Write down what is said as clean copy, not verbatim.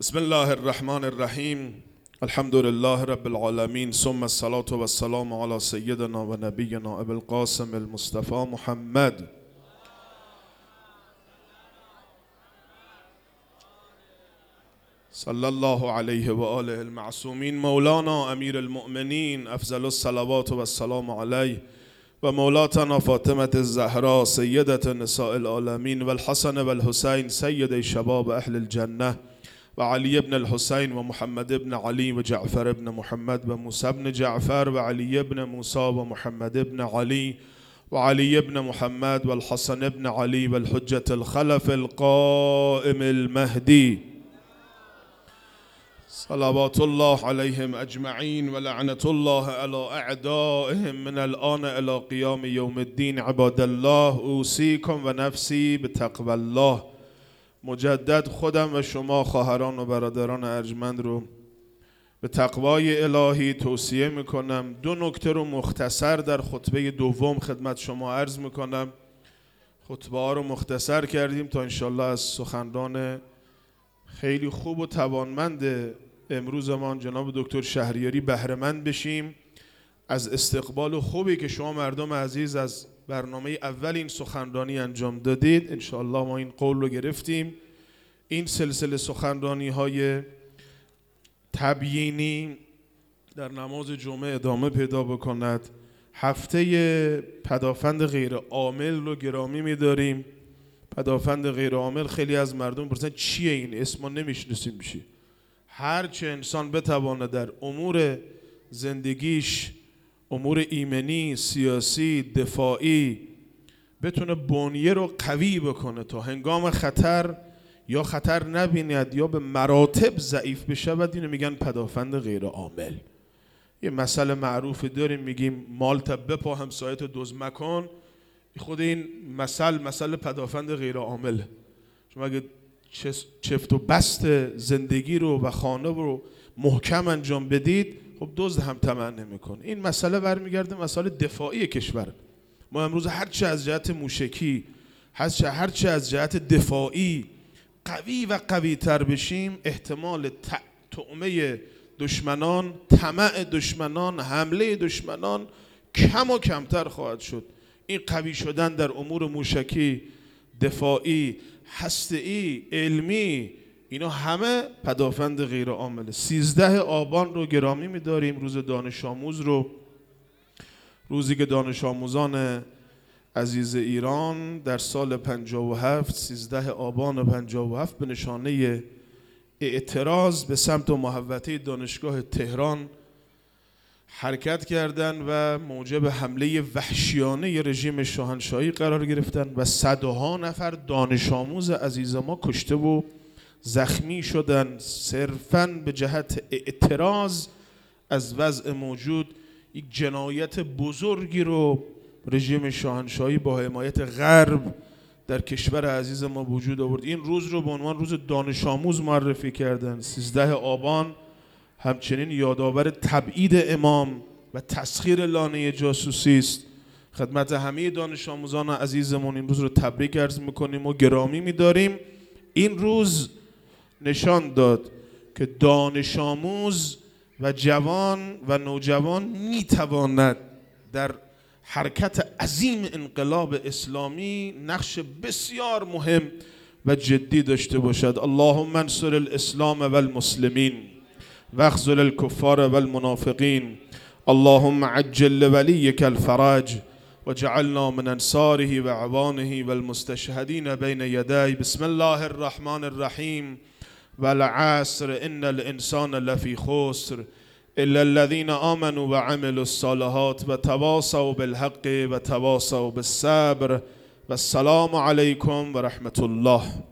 بسم الله الرحمن الرحیم. الحمد لله رب العالمین، ثم الصلاة و السلام علی سیدنا و نبینا ابی القاسم المصطفى محمد صلی الله علیه و آله المعصومین. مولانا امیر المؤمنین افضل الصلوات و السلام علیه و مولاتنا فاطمة الزهراء سیدة نساء العالمین و الحسن و الحسین سید شباب اهل الجنه و علی ابن الحسین و محمد ابن علی و جعفر ابن محمد و موسی ابن جعفر و علی ابن موسی و محمد ابن علی و علی ابن محمد و الحسن ابن علی و الحجة الخلف القائم المهدی صلوات الله علیهم اجمعین و لعنت الله علی اعدائهم من الان الى قیام یوم الدین. عباد الله، اوصیکم و نفسی بتقوی الله. مجدد خودم و شما خواهران و برادران ارجمند رو به تقوای الهی توصیه میکنم. دو نکته رو مختصر در خطبه دوم خدمت شما عرض میکنم. خطبه ها رو مختصر کردیم تا انشالله از سخنران خیلی خوب و توانمند امروزمان جناب دکتر شهریاری بهره مند بشیم از استقبال خوبی که شما مردم عزیز از برنامه اول این سخنرانی انجام دادید. انشاءالله ما این قول رو گرفتیم این سلسله سخنرانی های تبیینی در نماز جمعه ادامه پیدا بکند. هفته پدافند غیر عامل رو گرامی می‌داریم. پدافند غیر عامل، خیلی از مردم پرسن چیه این اسم، ما نمیشناسیم چی. هر چه انسان بتوانه در امور زندگیش، امور ایمنی، سیاسی، دفاعی بتونه بنیه رو قوی بکنه تا هنگام خطر یا خطر نبیند یا به مراتب ضعیف بشود، اینو میگن پدافند غیر عامل. یه مسئله معروفی داریم میگیم مالت بپا همسایت دزد مکن. خود این مسئله پدافند غیر عامل. شما اگه چفت و بست زندگی رو و خانه رو محکم انجام بدید، خب دزد هم طمع نمیکنه. این مسئله برمیگرده مسئله دفاعی کشور. ما امروز هرچه از جهت موشکی، هرچه از جهت دفاعی قوی و قوی تر بشیم، احتمال طعمه دشمنان، طمع دشمنان، حمله دشمنان کم و کمتر خواهد شد. این قوی شدن در امور موشکی، دفاعی، هسته‌ای، علمی، اینا همه پدافند غیر عامله. 13 آبان رو گرامی می‌داریم، روز دانش آموز رو، روزی که دانش آموزان عزیز ایران در سال 57 13 آبان 57 به نشانه اعتراض به سمت محوطه دانشگاه تهران حرکت کردند و موجب حمله وحشیانه رژیم شاهنشاهی قرار گرفتند و صدها نفر دانش آموز عزیز ما کشته و زخمی شدند صرفاً به جهت اعتراض از وضع موجود. یک جنایت بزرگی رو رژیم شاهنشاهی با حمایت غرب در کشور عزیز ما وجود آورد. این روز رو به عنوان روز دانش آموز معرفی کردند. 13 آبان همچنین یادآور تبعید امام و تسخیر لانه جاسوسی است. خدمت همه دانش آموزان عزیزمون این روز رو تبریک عرض میکنیم و گرامی میداریم. این روز نشان داد که دانش آموز و جوان و نوجوان میتواند در حرکت عظیم انقلاب اسلامی نقش بسیار مهم و جدی داشته باشد. اللهم انصر الاسلام و المسلمین واخذل الكفار والمنافقین. اللهم عجل لوليك الفرج وجعلنا من انصاره وعوانه والمستشهدين بين يديه. بسم الله الرحمن الرحیم. والعصر ان الانسان لفی خسر الا الذين آمنوا وعملوا الصالحات وتواصوا بالحق وتواصوا بالصبر. والسلام علیکم و رحمت الله.